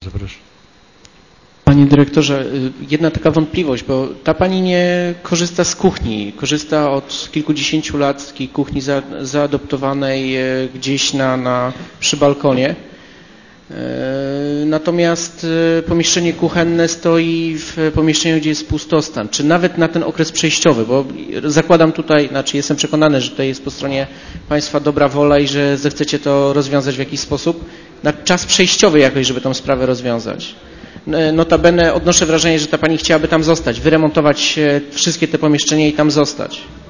Zapraszam. Panie dyrektorze, jedna taka wątpliwość, bo ta pani nie korzysta z kuchni, korzysta od kilkudziesięciu lat z takiej kuchni zaadoptowanej gdzieś przy balkonie. Natomiast pomieszczenie kuchenne stoi w pomieszczeniu, gdzie jest pustostan. Czy nawet na ten okres przejściowy, bo zakładam tutaj, jestem przekonany, że tutaj jest po stronie Państwa dobra wola i że zechcecie to rozwiązać w jakiś sposób, na czas przejściowy jakoś, żeby tą sprawę rozwiązać. Notabene odnoszę wrażenie, że ta pani chciałaby tam zostać, wyremontować wszystkie te pomieszczenia i tam zostać.